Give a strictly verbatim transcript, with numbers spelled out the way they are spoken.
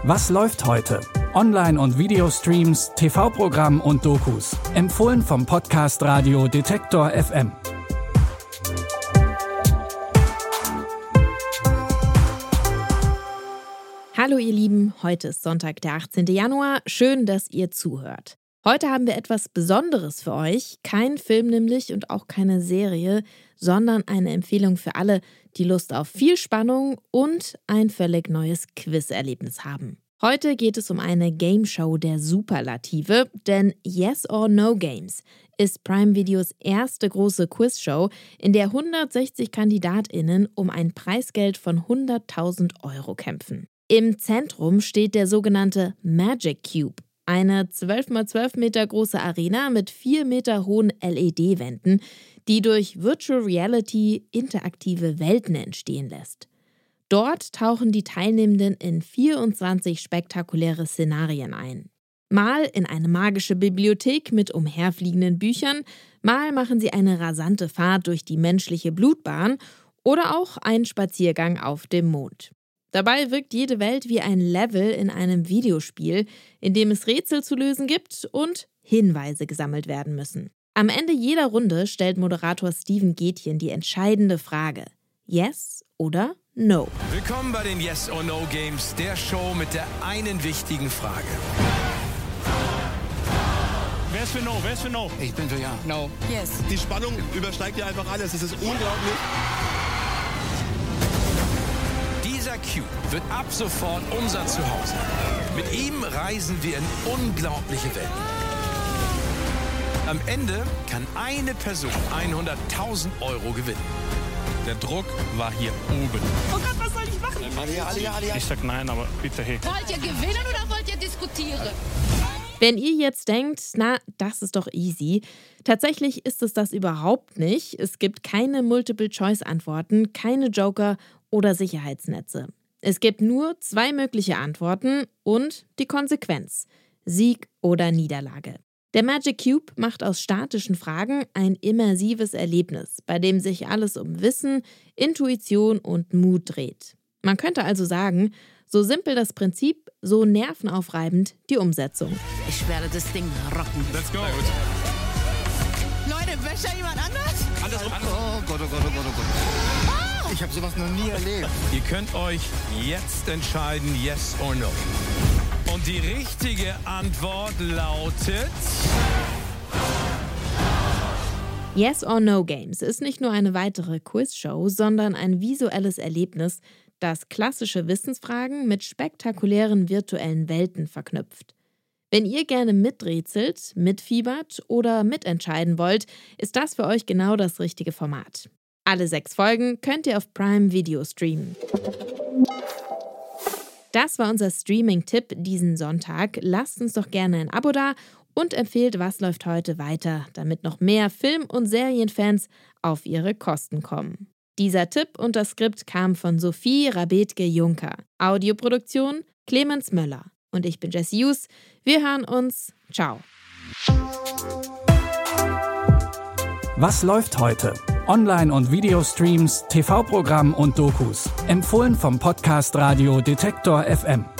Was läuft heute? Online- und Videostreams, T V-Programm und Dokus. Empfohlen vom Podcast Radio Detektor F M. Hallo ihr Lieben, heute ist Sonntag, der achtzehnten Januar. Schön, dass ihr zuhört. Heute haben wir etwas Besonderes für euch. Kein Film nämlich und auch keine Serie, sondern eine Empfehlung für alle, die Lust auf viel Spannung und ein völlig neues Quiz-Erlebnis haben. Heute geht es um eine Gameshow der Superlative, denn Yes or No Games ist Prime Videos erste große Quizshow, in der hundertsechzig KandidatInnen um ein Preisgeld von hunderttausend Euro kämpfen. Im Zentrum steht der sogenannte Magic Cube, eine zwölf mal zwölf Meter große Arena mit vier Meter hohen L E D-Wänden, die durch Virtual Reality interaktive Welten entstehen lässt. Dort tauchen die Teilnehmenden in vierundzwanzig spektakuläre Szenarien ein. Mal in eine magische Bibliothek mit umherfliegenden Büchern, mal machen sie eine rasante Fahrt durch die menschliche Blutbahn oder auch einen Spaziergang auf dem Mond. Dabei wirkt jede Welt wie ein Level in einem Videospiel, in dem es Rätsel zu lösen gibt und Hinweise gesammelt werden müssen. Am Ende jeder Runde stellt Moderator Steven Gätjen die entscheidende Frage: Yes oder No? Willkommen bei den Yes or No Games, der Show mit der einen wichtigen Frage. Wer ist für No? Wer ist für No? Ich bin für Ja. No. Yes. Die Spannung übersteigt ja einfach alles. Es ist unglaublich. Dieser Cube wird ab sofort unser Zuhause. Mit ihm reisen wir in unglaubliche Welten. Am Ende kann eine Person hunderttausend Euro gewinnen. Der Druck war hier oben. Oh Gott, was soll ich machen? Alle, alle, alle. Ich sag nein, aber bitte hey. Wollt ihr gewinnen oder wollt ihr diskutieren? Wenn ihr jetzt denkt, na, das ist doch easy, tatsächlich ist es das überhaupt nicht. Es gibt keine Multiple-Choice-Antworten, keine Joker oder Sicherheitsnetze. Es gibt nur zwei mögliche Antworten und die Konsequenz: Sieg oder Niederlage. Der Magic Cube macht aus statischen Fragen ein immersives Erlebnis, bei dem sich alles um Wissen, Intuition und Mut dreht. Man könnte also sagen, so simpel das Prinzip, so nervenaufreibend die Umsetzung. Ich werde das Ding rocken. Let's go. Leute, wäscht da jemand anders? Andersrum. Oh Gott, oh Gott, oh Gott, oh Gott. Ich habe sowas noch nie erlebt. Ihr könnt euch jetzt entscheiden, Yes or No. Und die richtige Antwort lautet... Yes or No Games ist nicht nur eine weitere Quizshow, sondern ein visuelles Erlebnis, das klassische Wissensfragen mit spektakulären virtuellen Welten verknüpft. Wenn ihr gerne miträtselt, mitfiebert oder mitentscheiden wollt, ist das für euch genau das richtige Format. Alle sechs Folgen könnt ihr auf Prime Video streamen. Das war unser Streaming-Tipp diesen Sonntag. Lasst uns doch gerne ein Abo da und empfehlt Was läuft heute weiter, damit noch mehr Film- und Serienfans auf ihre Kosten kommen. Dieser Tipp und das Skript kam von Sophie Rabetke-Juncker. Audioproduktion Clemens Möller. Und ich bin Jessie Hughes. Wir hören uns. Ciao. Was läuft heute? Online- und Videostreams, T V-Programm und Dokus. Empfohlen vom Podcast Radio Detektor F M.